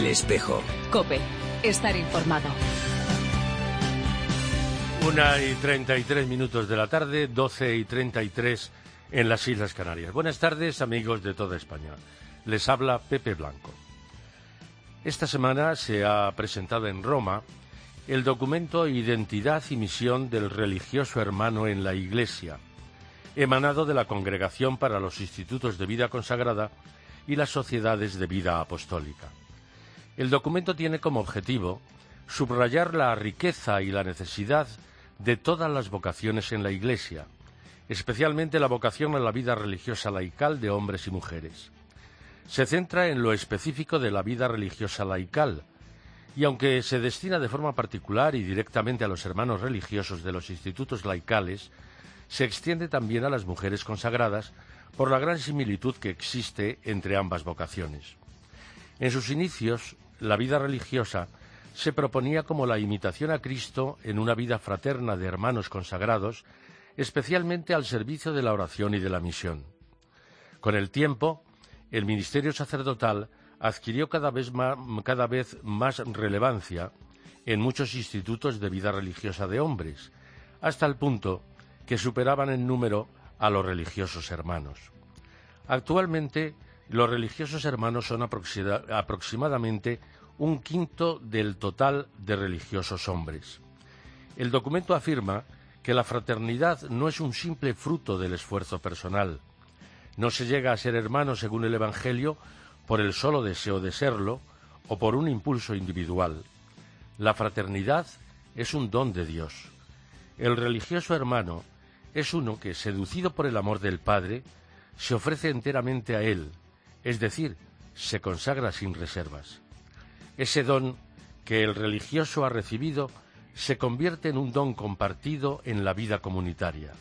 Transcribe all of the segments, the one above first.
El Espejo. COPE. Estar informado. 1:33 de la tarde, 12:33 en las Islas Canarias. Buenas tardes, amigos de toda España. Les habla Pepe Blanco. Esta semana se ha presentado en Roma el documento Identidad y Misión del Religioso Hermano en la Iglesia, emanado de la Congregación para los Institutos de Vida Consagrada y las Sociedades de Vida Apostólica. El documento tiene como objetivo subrayar la riqueza y la necesidad de todas las vocaciones en la Iglesia, especialmente la vocación a la vida religiosa laical de hombres y mujeres. Se centra en lo específico de la vida religiosa laical, y aunque se destina de forma particular y directamente a los hermanos religiosos de los institutos laicales, se extiende también a las mujeres consagradas por la gran similitud que existe entre ambas vocaciones. En sus inicios, la vida religiosa se proponía como la imitación a Cristo en una vida fraterna de hermanos consagrados, especialmente al servicio de la oración y de la misión. Con el tiempo, el ministerio sacerdotal adquirió cada vez más relevancia en muchos institutos de vida religiosa de hombres, hasta el punto que superaban en número a los religiosos hermanos. Actualmente, los religiosos hermanos son aproximadamente un quinto del total de religiosos hombres. El documento afirma que la fraternidad no es un simple fruto del esfuerzo personal. No se llega a ser hermano según el Evangelio por el solo deseo de serlo o por un impulso individual. La fraternidad es un don de Dios. El religioso hermano es uno que, seducido por el amor del Padre, se ofrece enteramente a Él, es decir, se consagra sin reservas. Ese don que el religioso ha recibido se convierte en un don compartido en la vida comunitaria.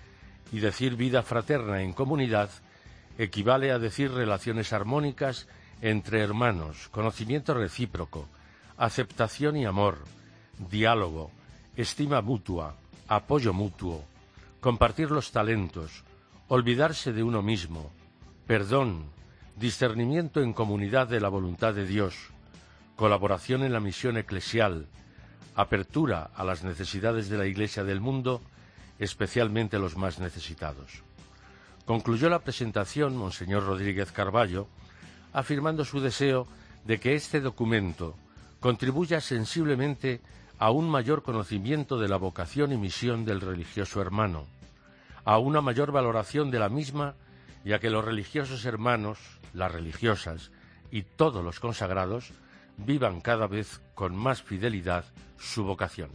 Y decir vida fraterna en comunidad equivale a decir relaciones armónicas entre hermanos, conocimiento recíproco, aceptación y amor, diálogo, estima mutua, apoyo mutuo, compartir los talentos, olvidarse de uno mismo, perdón, discernimiento en comunidad de la voluntad de Dios, colaboración en la misión eclesial, apertura a las necesidades de la Iglesia del mundo, especialmente los más necesitados. Concluyó la presentación Monseñor Rodríguez Carballo, afirmando su deseo de que este documento contribuya sensiblemente a un mayor conocimiento de la vocación y misión del religioso hermano, a una mayor valoración de la misma y a que los religiosos hermanos, las religiosas y todos los consagrados vivan cada vez con más fidelidad su vocación.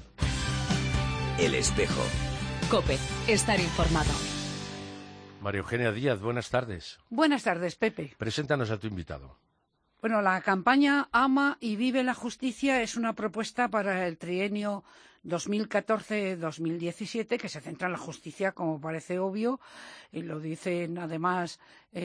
El Espejo. COPE. Estar informado. María Eugenia Díaz, buenas tardes. Buenas tardes, Pepe. Preséntanos a tu invitado. Bueno, la campaña Ama y Vive la Justicia es una propuesta para el trienio 2014-2017 que se centra en la justicia, como parece obvio, y lo dicen además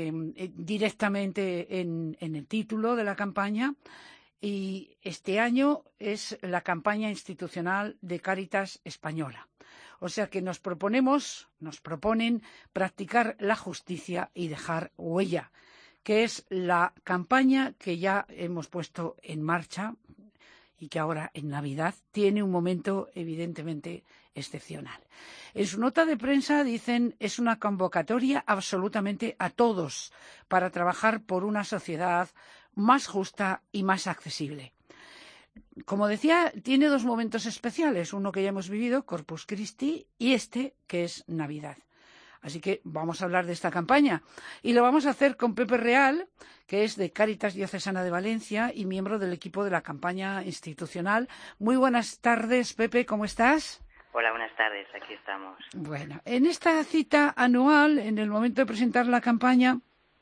directamente en el título de la campaña. Y este año es la campaña institucional de Cáritas Española. O sea que nos proponen practicar la justicia y dejar huella, que es la campaña que ya hemos puesto en marcha y que ahora en Navidad tiene un momento evidentemente excepcional. En su nota de prensa dicen es una convocatoria absolutamente a todos para trabajar por una sociedad más justa y más accesible. Como decía, tiene dos momentos especiales, uno que ya hemos vivido, Corpus Christi, y este que es Navidad. Así que vamos a hablar de esta campaña y lo vamos a hacer con Pepe Real, que es de Cáritas Diocesana de Valencia y miembro del equipo de la campaña institucional. Muy buenas tardes, Pepe, ¿cómo estás? Hola, buenas tardes, aquí estamos. Bueno, en esta cita anual, en el momento de presentar la campaña,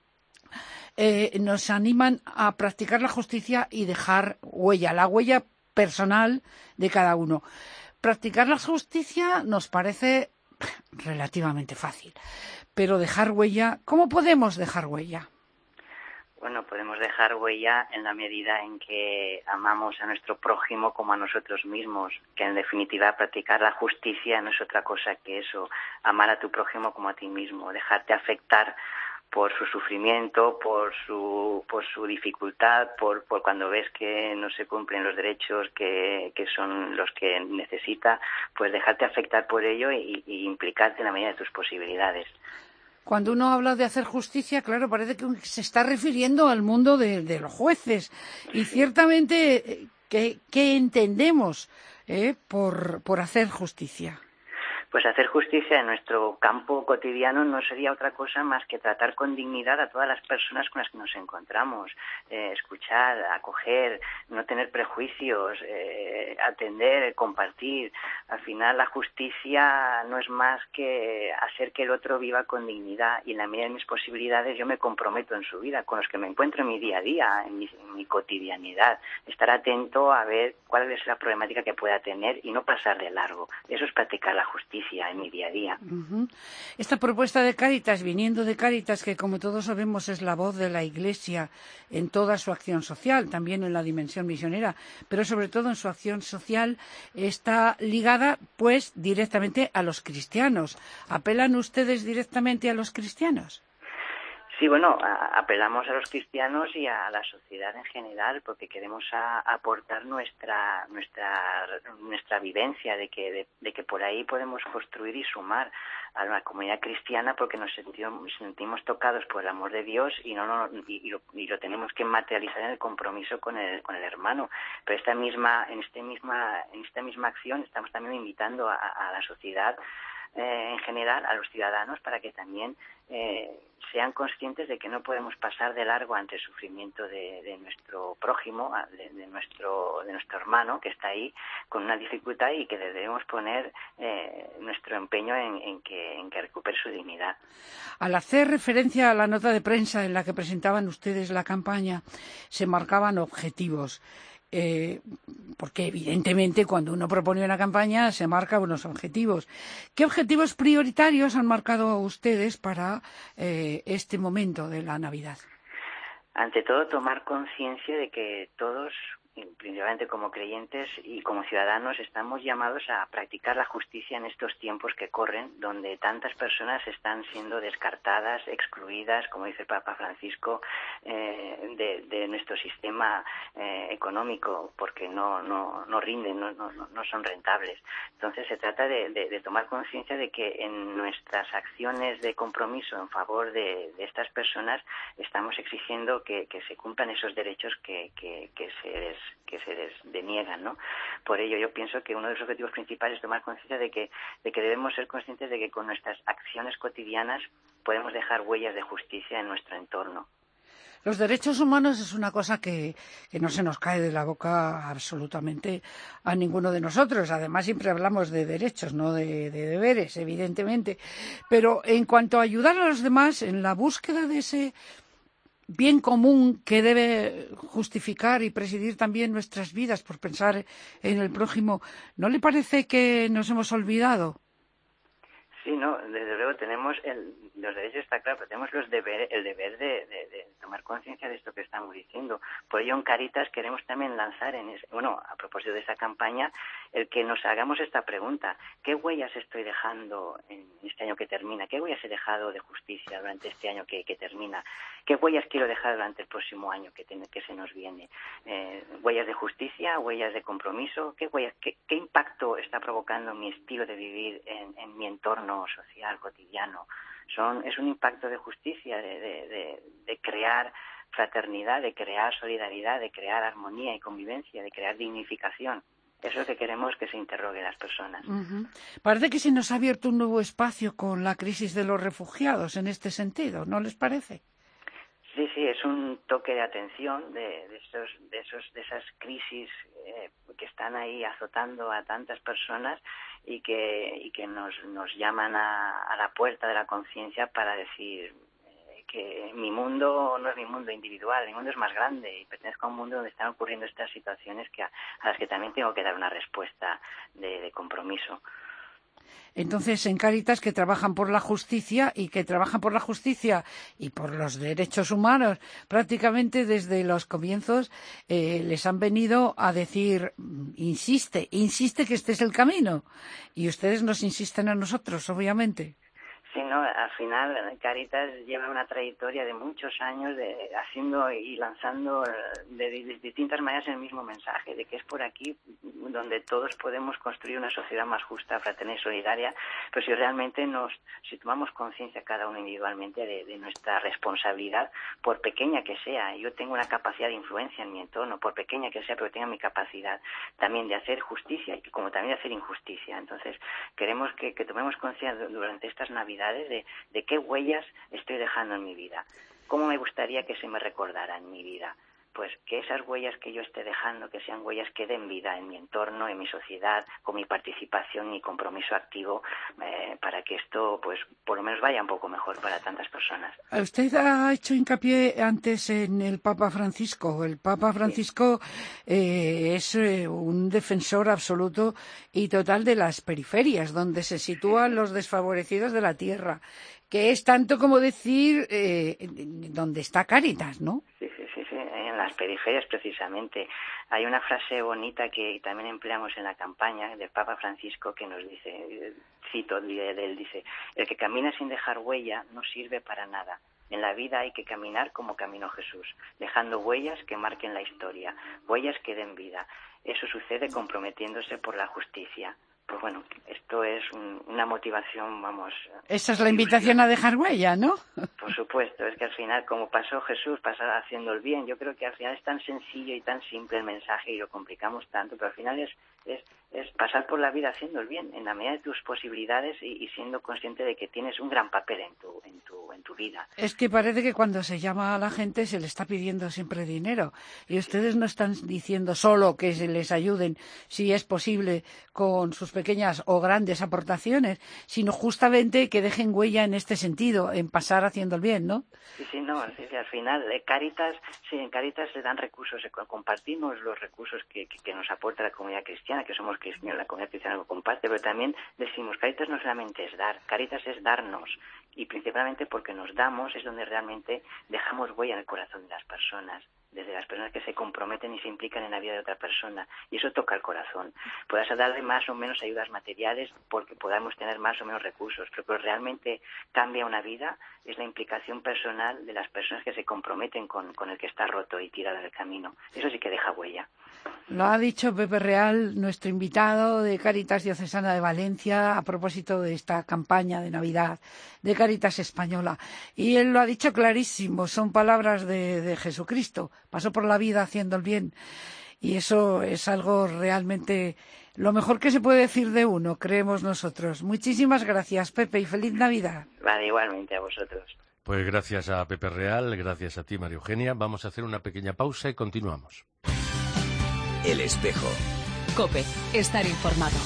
nos animan a practicar la justicia y dejar huella, la huella personal de cada uno. Practicar la justicia nos parece relativamente fácil, pero dejar huella, ¿cómo podemos dejar huella? Bueno, podemos dejar huella en la medida en que amamos a nuestro prójimo como a nosotros mismos, que en definitiva practicar la justicia no es otra cosa que eso, amar a tu prójimo como a ti mismo, dejarte afectar por su sufrimiento, por su dificultad, por cuando ves que no se cumplen los derechos que son los que necesita, pues dejarte afectar por ello y implicarte en la medida de tus posibilidades. Cuando uno habla de hacer justicia, claro, parece que se está refiriendo al mundo de los jueces. Y ciertamente, ¿qué entendemos por hacer justicia? Pues hacer justicia en nuestro campo cotidiano no sería otra cosa más que tratar con dignidad a todas las personas con las que nos encontramos, escuchar, acoger, no tener prejuicios, atender, compartir. Al final la justicia no es más que hacer que el otro viva con dignidad, y en la medida de mis posibilidades yo me comprometo en su vida, con los que me encuentro en mi día a día, en mi cotidianidad, estar atento a ver cuál es la problemática que pueda tener y no pasar de largo. Eso es practicar la justicia en mi día a día. Esta propuesta de Cáritas, viniendo de Cáritas, que como todos sabemos es la voz de la Iglesia en toda su acción social, también en la dimensión misionera, pero sobre todo en su acción social, está ligada pues directamente a los cristianos. ¿Apelan ustedes directamente a los cristianos? Sí, bueno, apelamos a los cristianos y a la sociedad en general, porque queremos aportar nuestra vivencia de que por ahí podemos construir y sumar a la comunidad cristiana, porque nos sentimos tocados por el amor de Dios y lo tenemos que materializar en el compromiso con el hermano. Pero en esta misma acción estamos también invitando a la sociedad en general, a los ciudadanos, para que también sean conscientes de que no podemos pasar de largo ante el sufrimiento de nuestro prójimo, de nuestro hermano que está ahí con una dificultad, y que debemos poner nuestro empeño en que recupere su dignidad. Al hacer referencia a la nota de prensa en la que presentaban ustedes la campaña, se marcaban objetivos. Porque evidentemente cuando uno propone una campaña se marca unos objetivos. ¿Qué objetivos prioritarios han marcado ustedes para este momento de la Navidad? Ante todo, tomar conciencia de que todos, principalmente como creyentes y como ciudadanos, estamos llamados a practicar la justicia en estos tiempos que corren, donde tantas personas están siendo descartadas, excluidas, como dice el Papa Francisco, de nuestro sistema económico, porque no rinden, no son rentables. Entonces se trata de tomar conciencia de que en nuestras acciones de compromiso en favor de estas personas estamos exigiendo que se cumplan esos derechos que se les deniegan, ¿no? Por ello yo pienso que uno de los objetivos principales es tomar conciencia de que debemos ser conscientes de que con nuestras acciones cotidianas podemos dejar huellas de justicia en nuestro entorno. Los derechos humanos es una cosa que no se nos cae de la boca absolutamente a ninguno de nosotros. Además, siempre hablamos de derechos, no de deberes, evidentemente. Pero en cuanto a ayudar a los demás, en la búsqueda de ese bien común que debe justificar y presidir también nuestras vidas por pensar en el prójimo, ¿no le parece que nos hemos olvidado? Sí, no, desde luego tenemos los derechos, está claro, pero tenemos el deber de tomar conciencia de esto que estamos diciendo. Por ello en Cáritas queremos también lanzar a propósito de esa campaña, el que nos hagamos esta pregunta: ¿qué huellas estoy dejando en este año que termina? ¿Qué huellas he dejado de justicia durante este año que termina? ¿Qué huellas quiero dejar durante el próximo año que se nos viene? ¿Huellas de justicia? ¿Huellas de compromiso? ¿Qué impacto está provocando mi estilo de vivir en mi entorno social, cotidiano? Es un impacto de justicia, de crear fraternidad, de crear solidaridad, de crear armonía y convivencia, de crear dignificación. Eso es lo que queremos que se interrogue las personas. Uh-huh. Parece que se nos ha abierto un nuevo espacio con la crisis de los refugiados en este sentido, ¿no les parece? Sí, es un toque de atención de esas crisis que están ahí azotando a tantas personas y que nos llaman a la puerta de la conciencia para decir que mi mundo no es mi mundo individual, mi mundo es más grande y pertenezco a un mundo donde están ocurriendo estas situaciones a las que también tengo que dar una respuesta de compromiso. Entonces, en Cáritas, que trabajan por la justicia y por los derechos humanos, prácticamente desde los comienzos les han venido a decir: insiste que este es el camino. Y ustedes nos insisten a nosotros, obviamente. Sí, no, al final Cáritas lleva una trayectoria de muchos años de haciendo y lanzando de distintas maneras el mismo mensaje, de que es por aquí donde todos podemos construir una sociedad más justa, fraterna y solidaria, pero si realmente si tomamos conciencia cada uno individualmente de nuestra responsabilidad, por pequeña que sea. Yo tengo una capacidad de influencia en mi entorno, por pequeña que sea, pero tengo mi capacidad también de hacer justicia y como también de hacer injusticia. Entonces, queremos que tomemos conciencia durante estas Navidades de qué huellas estoy dejando en mi vida, cómo me gustaría que se me recordara en mi vida. Pues que esas huellas que yo esté dejando, que sean huellas que den vida en mi entorno, en mi sociedad, con mi participación y compromiso activo, para que esto, pues, por lo menos vaya un poco mejor para tantas personas. Usted ha hecho hincapié antes en el Papa Francisco. El Papa Francisco es un defensor absoluto y total de las periferias, donde se sitúan los desfavorecidos de la tierra, que es tanto como decir donde está Cáritas, ¿no? Sí, en las periferias precisamente. Hay una frase bonita que también empleamos en la campaña del Papa Francisco que nos dice, cito de él, dice: el que camina sin dejar huella no sirve para nada. En la vida hay que caminar como caminó Jesús, dejando huellas que marquen la historia, huellas que den vida. Eso sucede comprometiéndose por la justicia. Pues bueno, esto es una motivación, vamos... Esa es la invitación a dejar huella, ¿no? Por supuesto, es que al final, como pasó Jesús, pasar haciendo el bien, yo creo que al final es tan sencillo y tan simple el mensaje y lo complicamos tanto, pero al final es pasar por la vida haciendo el bien, en la medida de tus posibilidades y siendo consciente de que tienes un gran papel en tu vida. Es que parece que cuando se llama a la gente se le está pidiendo siempre dinero y ustedes no están diciendo solo que se les ayuden, si es posible, con sus pequeñas o grandes aportaciones, sino justamente que dejen huella en este sentido, en pasar haciendo el bien, ¿no? Sí, al final Cáritas, sí, en Cáritas se dan recursos, compartimos los recursos que nos aporta la comunidad cristiana, que somos cristianos, la comunidad cristiana lo comparte, pero también decimos, Cáritas no solamente es dar, Cáritas es darnos, y principalmente porque nos damos es donde realmente dejamos huella en el corazón de las personas, desde las personas que se comprometen y se implican en la vida de otra persona, y eso toca el corazón. Puedas darle más o menos ayudas materiales porque podamos tener más o menos recursos, pero que realmente cambia una vida es la implicación personal de las personas que se comprometen con el que está roto y tirado del camino. Eso sí que deja huella. Lo ha dicho Pepe Real, nuestro invitado de Cáritas Diocesana de Valencia, a propósito de esta campaña de Navidad de Cáritas Española. Y él lo ha dicho clarísimo, son palabras de Jesucristo. Pasó por la vida haciendo el bien. Y eso es algo realmente lo mejor que se puede decir de uno, creemos nosotros. Muchísimas gracias, Pepe, y feliz Navidad. Vale, igualmente a vosotros. Pues gracias a Pepe Real, gracias a ti, María Eugenia. Vamos a hacer una pequeña pausa y continuamos. El espejo. COPE, estar informado.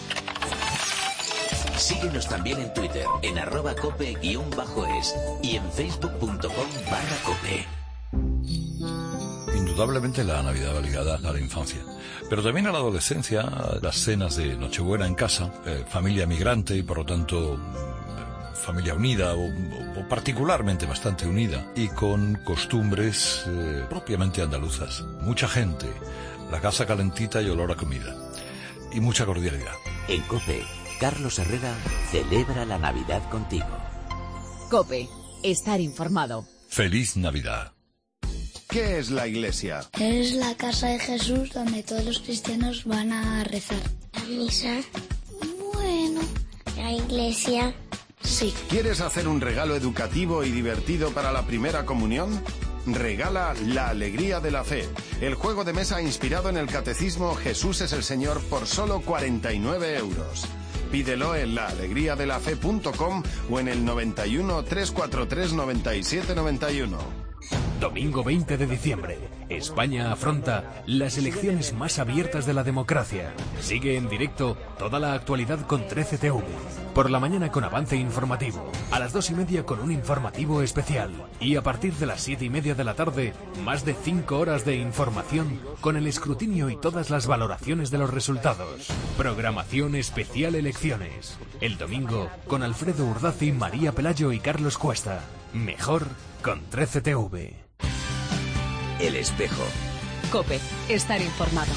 Síguenos también en Twitter, en @cope_es y en facebook.com/cope. Indudablemente la Navidad va ligada a la infancia, pero también a la adolescencia, a las cenas de Nochebuena en casa, familia migrante y por lo tanto familia unida o particularmente bastante unida y con costumbres propiamente andaluzas. Mucha gente, la casa calentita y olor a comida y mucha cordialidad. En COPE, Carlos Herrera celebra la Navidad contigo. COPE, estar informado. ¡Feliz Navidad! ¿Qué es la iglesia? Es la casa de Jesús donde todos los cristianos van a rezar. La misa. Bueno, la iglesia. Sí. ¿Quieres hacer un regalo educativo y divertido para la primera comunión? Regala La Alegría de la Fe, el juego de mesa inspirado en el catecismo Jesús es el Señor por solo 49 €. Pídelo en laalegriadelafe.com o en el 91 343 97 91. Domingo 20 de diciembre. España afronta las elecciones más abiertas de la democracia. Sigue en directo toda la actualidad con 13TV. Por la mañana con avance informativo. A las 2:30 con un informativo especial. Y a partir de las 7:30 de la tarde, más de 5 horas de información con el escrutinio y todas las valoraciones de los resultados. Programación especial elecciones. El domingo con Alfredo Urdazi, María Pelayo y Carlos Cuesta. Mejor con 13TV. El espejo. COPE, estar informado.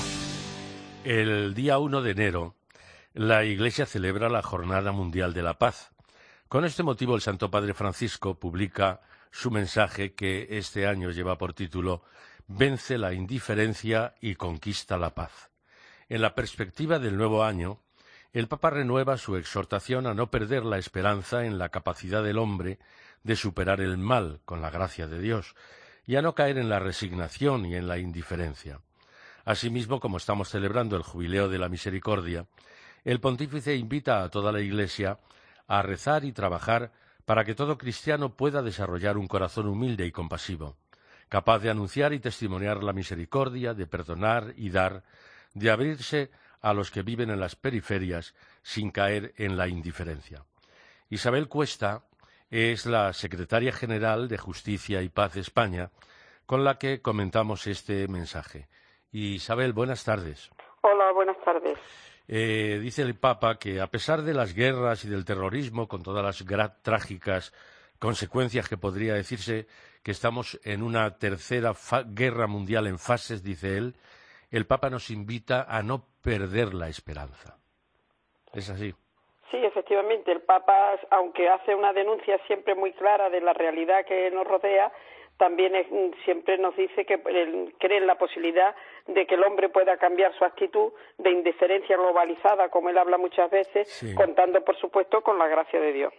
El día 1 de enero, la Iglesia celebra la Jornada Mundial de la Paz, Con este motivo, el Santo Padre Francisco publica su mensaje que este año lleva por título «Vence la indiferencia y conquista la paz». En la perspectiva del nuevo año, el Papa renueva su exhortación a no perder la esperanza en la capacidad del hombre de superar el mal con la gracia de Dios y a no caer en la resignación y en la indiferencia. Asimismo, como estamos celebrando el Jubileo de la Misericordia, el Pontífice invita a toda la Iglesia a rezar y trabajar para que todo cristiano pueda desarrollar un corazón humilde y compasivo, capaz de anunciar y testimoniar la misericordia, de perdonar y dar, de abrirse a los que viven en las periferias sin caer en la indiferencia. Isabel Cuesta es la secretaria general de Justicia y Paz de España, con la que comentamos este mensaje. Isabel, buenas tardes. Hola, buenas tardes. Dice el Papa que a pesar de las guerras y del terrorismo, con todas las trágicas consecuencias que podría decirse que estamos en una tercera guerra mundial en fases, dice él, el Papa nos invita a no perder la esperanza. ¿Es así? Sí, efectivamente, el Papa, aunque hace una denuncia siempre muy clara de la realidad que nos rodea, también siempre nos dice que cree en la posibilidad de que el hombre pueda cambiar su actitud de indiferencia globalizada, como él habla muchas veces, sí, contando, por supuesto, con la gracia de Dios.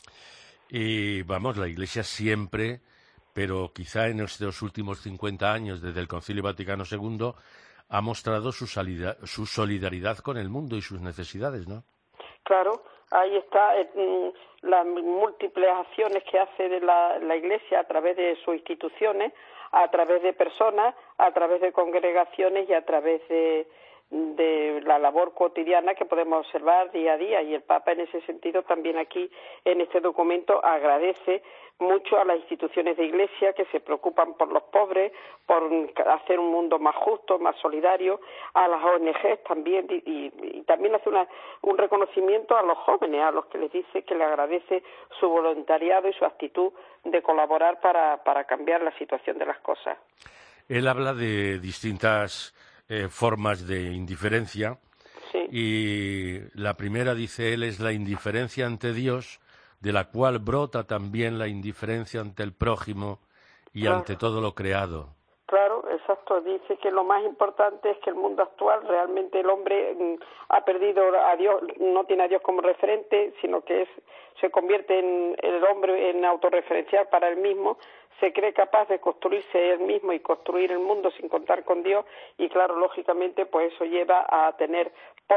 Y vamos, la Iglesia siempre, pero quizá en estos últimos 50 años, desde el Concilio Vaticano II, ha mostrado su solidaridad con el mundo y sus necesidades, ¿no? Claro, ahí está las múltiples acciones que hace de la Iglesia a través de sus instituciones, a través de personas, a través de congregaciones y a través de la labor cotidiana que podemos observar día a día. Y el Papa, en ese sentido, también aquí, en este documento, agradece mucho a las instituciones de Iglesia que se preocupan por los pobres, por hacer un mundo más justo, más solidario, a las ONGs también, y también hace un reconocimiento a los jóvenes, a los que les dice que le agradece su voluntariado y su actitud de colaborar para cambiar la situación de las cosas. Él habla de distintas formas de indiferencia, sí, y la primera, dice él, es la indiferencia ante Dios, de la cual brota también la indiferencia ante el prójimo y claro, ante todo lo creado. Claro, exacto. Dice que lo más importante es que el mundo actual, realmente el hombre ha perdido a Dios, no tiene a Dios como referente, sino que se convierte en el hombre en autorreferencial para él mismo, se cree capaz de construirse él mismo y construir el mundo sin contar con Dios, y claro, lógicamente, pues eso lleva a tener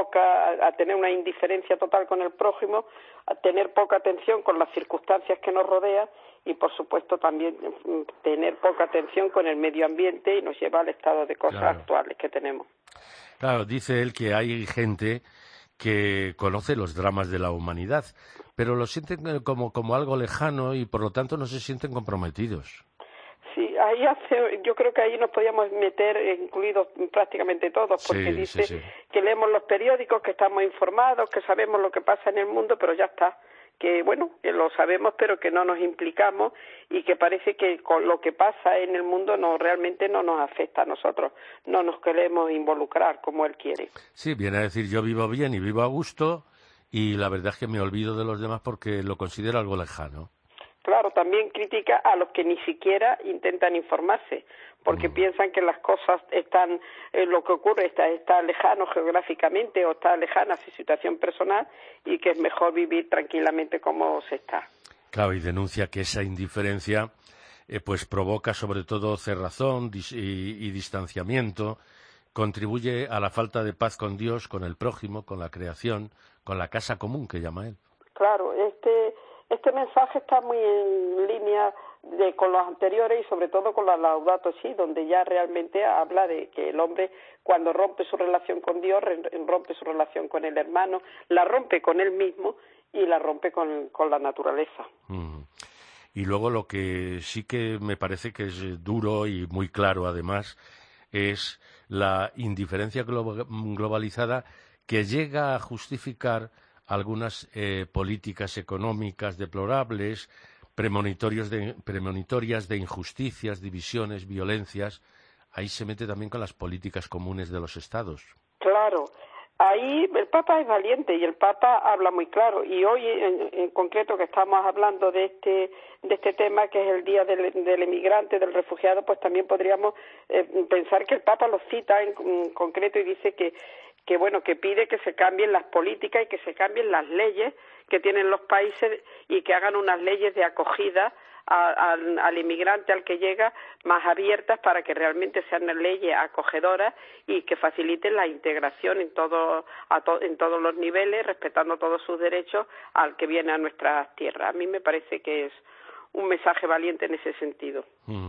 una indiferencia total con el prójimo, a tener poca atención con las circunstancias que nos rodean y, por supuesto, también tener poca atención con el medio ambiente, y nos lleva al estado de cosas claro, actuales que tenemos. Claro, dice él que hay gente que conoce los dramas de la humanidad, pero lo sienten como algo lejano y, por lo tanto, no se sienten comprometidos. Sí, yo creo que ahí nos podíamos meter, incluidos prácticamente todos, porque sí, dice sí, que leemos los periódicos, que estamos informados, que sabemos lo que pasa en el mundo, pero ya está. Que bueno, que lo sabemos, pero que no nos implicamos, y que parece que con lo que pasa en el mundo realmente no nos afecta a nosotros, no nos queremos involucrar como él quiere. Sí, viene a decir, yo vivo bien y vivo a gusto, y la verdad es que me olvido de los demás porque lo considero algo lejano. Claro, también critica a los que ni siquiera intentan informarse, porque piensan que las cosas están, lo que ocurre está lejano geográficamente o está lejana a su situación personal, y que es mejor vivir tranquilamente como se está. Claro, y denuncia que esa indiferencia pues provoca sobre todo cerrazón y distanciamiento, contribuye a la falta de paz con Dios, con el prójimo, con la creación, con la casa común que llama él. Claro, este mensaje está muy en línea con los anteriores, y sobre todo con la Laudato Si, donde ya realmente habla de que el hombre, cuando rompe su relación con Dios, rompe su relación con el hermano, la rompe con él mismo y la rompe con la naturaleza. Y luego lo que sí que me parece que es duro y muy claro además es la indiferencia globalizada que llega a justificar algunas políticas económicas deplorables, premonitorias de injusticias, divisiones, violencias. Ahí se mete también con las políticas comunes de los Estados. Claro, Ahí el Papa es valiente y el Papa habla muy claro. Y hoy, en concreto, que estamos hablando de este tema, que es el Día del Emigrante, del Refugiado, pues también podríamos pensar que el Papa lo cita en concreto y dice que pide que se cambien las políticas y que se cambien las leyes que tienen los países y que hagan unas leyes de acogida al inmigrante, al que llega, más abiertas, para que realmente sean leyes acogedoras y que faciliten la integración en todos los niveles, respetando todos sus derechos al que viene a nuestras tierras. A mí me parece que es un mensaje valiente en ese sentido.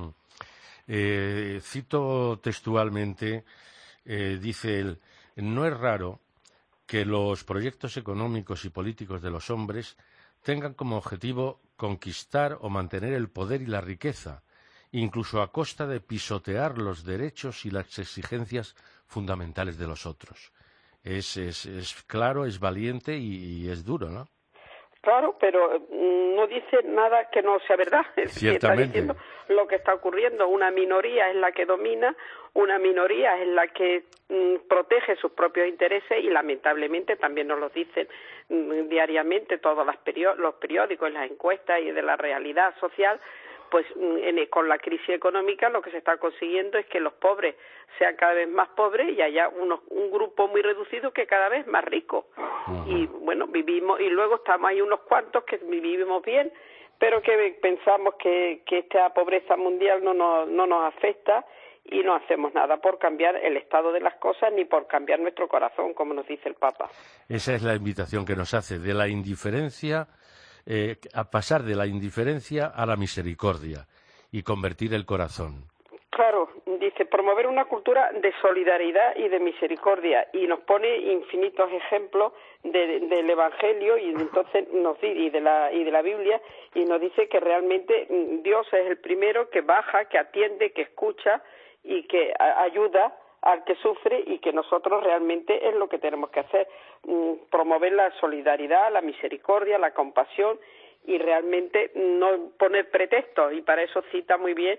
Cito textualmente, dice él: no es raro que los proyectos económicos y políticos de los hombres tengan como objetivo conquistar o mantener el poder y la riqueza, incluso a costa de pisotear los derechos y las exigencias fundamentales de los otros. Es claro, es valiente y es duro, ¿no? Claro, pero no dice nada que no sea verdad. Está diciendo lo que está ocurriendo. Una minoría es la que domina, una minoría es la que protege sus propios intereses y lamentablemente también nos lo dicen diariamente todos los periódicos, las encuestas y de la realidad social. Pues con la crisis económica lo que se está consiguiendo es que los pobres sean cada vez más pobres y haya un grupo muy reducido que cada vez más rico. Y bueno, vivimos, y luego estamos ahí unos cuantos que vivimos bien, pero que pensamos que esta pobreza mundial no nos afecta y no hacemos nada por cambiar el estado de las cosas ni por cambiar nuestro corazón, como nos dice el Papa. Esa es la invitación que nos hace, de la indiferencia, a pasar de la indiferencia a la misericordia y convertir el corazón. Claro, dice, promover una cultura de solidaridad y de misericordia, y nos pone infinitos ejemplos del Evangelio y entonces y de la Biblia, y nos dice que realmente Dios es el primero que baja, que atiende, que escucha y que ayuda al que sufre, y que nosotros realmente es lo que tenemos que hacer, promover la solidaridad, la misericordia, la compasión, y realmente no poner pretextos, y para eso cita muy bien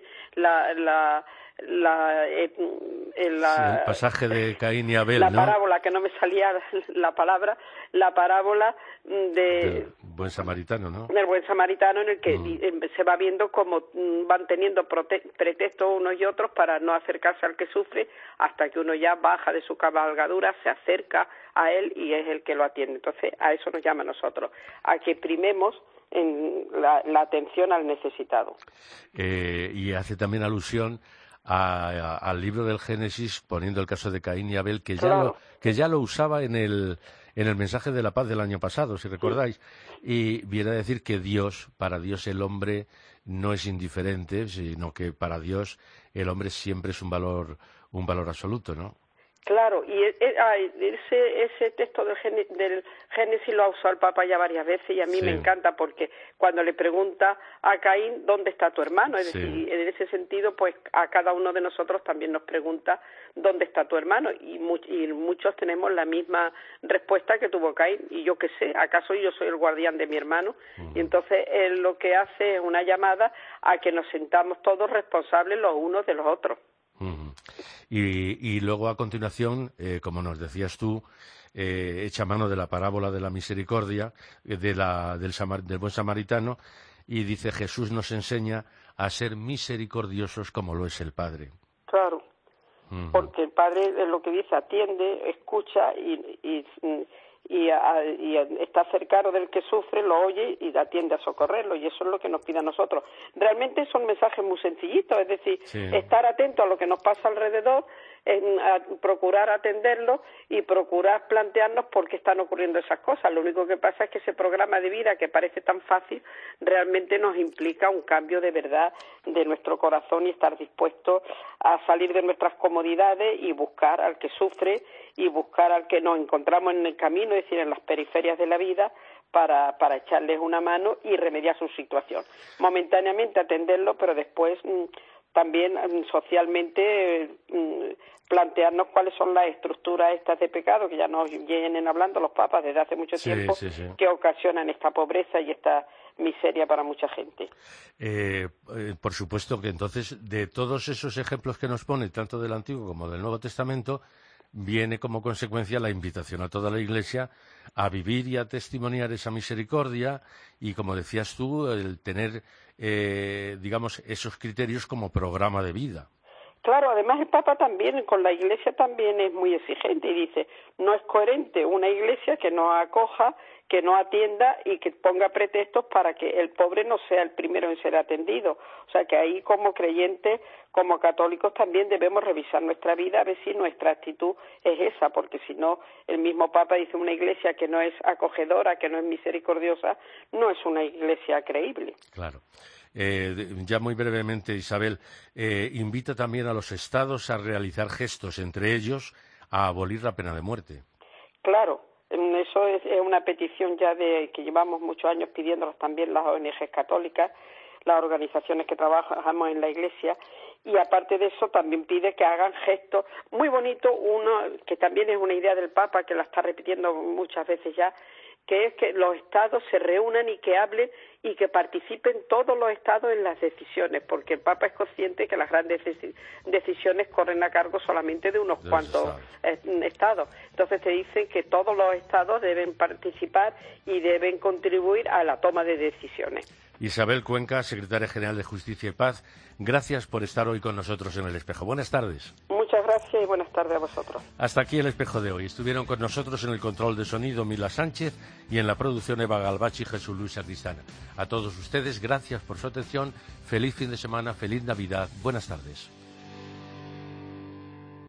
el pasaje de Caín y Abel, la parábola, que no me salía la palabra, la parábola del buen samaritano, ¿no? Del buen samaritano, en el que se va viendo cómo van teniendo pretextos unos y otros para no acercarse al que sufre, hasta que uno ya baja de su cabalgadura, se acerca a él y es el que lo atiende. Entonces, a eso nos llama a nosotros, a que primemos en la atención al necesitado. Y hace también alusión al libro del Génesis, poniendo el caso de Caín y Abel, que ya lo usaba en el mensaje de la paz del año pasado, si recordáis, y viene a decir que para Dios el hombre no es indiferente, sino que para Dios el hombre siempre es un valor absoluto, ¿no? Claro, y ese texto del Génesis lo ha usado el Papa ya varias veces, y a mí me encanta, porque cuando le pregunta a Caín ¿dónde está tu hermano? Es decir, en ese sentido, pues a cada uno de nosotros también nos pregunta ¿dónde está tu hermano? Y muchos tenemos la misma respuesta que tuvo Caín, y yo qué sé, ¿acaso yo soy el guardián de mi hermano? Y entonces él lo que hace es una llamada a que nos sentamos todos responsables los unos de los otros. Y luego, a continuación, como nos decías tú, echa mano de la parábola de la misericordia, del buen samaritano, y dice: Jesús nos enseña a ser misericordiosos como lo es el Padre. Claro, porque el Padre es lo que dice, atiende, escucha y está cercano del que sufre, lo oye y atiende a socorrerlo, y eso es lo que nos pide a nosotros. Realmente son mensajes muy sencillitos, es decir, estar atento a lo que nos pasa alrededor, a procurar atenderlo y procurar plantearnos por qué están ocurriendo esas cosas. Lo único que pasa es que ese programa de vida, que parece tan fácil, realmente nos implica un cambio de verdad de nuestro corazón, y estar dispuestos a salir de nuestras comodidades y buscar al que sufre y buscar al que nos encontramos en el camino, es decir, en las periferias de la vida, para echarles una mano y remediar su situación. Momentáneamente atenderlo, pero después también socialmente plantearnos cuáles son las estructuras estas de pecado, que ya nos vienen hablando los papas desde hace mucho tiempo, que ocasionan esta pobreza y esta miseria para mucha gente. Por supuesto que entonces, de todos esos ejemplos que nos pone, tanto del Antiguo como del Nuevo Testamento, viene como consecuencia la invitación a toda la Iglesia a vivir y a testimoniar esa misericordia y, como decías tú, el tener, digamos, esos criterios como programa de vida. Claro, además el Papa también, con la Iglesia también es muy exigente y dice, no es coherente una Iglesia que no acoja, que no atienda y que ponga pretextos para que el pobre no sea el primero en ser atendido. O sea que ahí como creyentes, como católicos también debemos revisar nuestra vida a ver si nuestra actitud es esa, porque si no, el mismo Papa dice una Iglesia que no es acogedora, que no es misericordiosa, no es una Iglesia creíble. Claro. Ya muy brevemente, Isabel, invita también a los estados a realizar gestos, entre ellos a abolir la pena de muerte. Claro, eso es una petición ya de que llevamos muchos años pidiéndolos también las ONG católicas, las organizaciones que trabajamos en la Iglesia, y aparte de eso también pide que hagan gestos muy bonitos, uno que también es una idea del Papa, que la está repitiendo muchas veces ya, que es que los estados se reúnan y que hablen y que participen todos los estados en las decisiones, porque el Papa es consciente que las grandes decisiones corren a cargo solamente de unos cuantos estados. Entonces te dicen que todos los estados deben participar y deben contribuir a la toma de decisiones. Isabel Cuenca, secretaria general de Justicia y Paz, gracias por estar hoy con nosotros en El Espejo. Buenas tardes. Muchas gracias y buenas tardes a vosotros. Hasta aquí El Espejo de hoy. Estuvieron con nosotros en el control de sonido Mila Sánchez y en la producción Eva Galbachi y Jesús Luis Sacristana. A todos ustedes, gracias por su atención. Feliz fin de semana, feliz Navidad. Buenas tardes.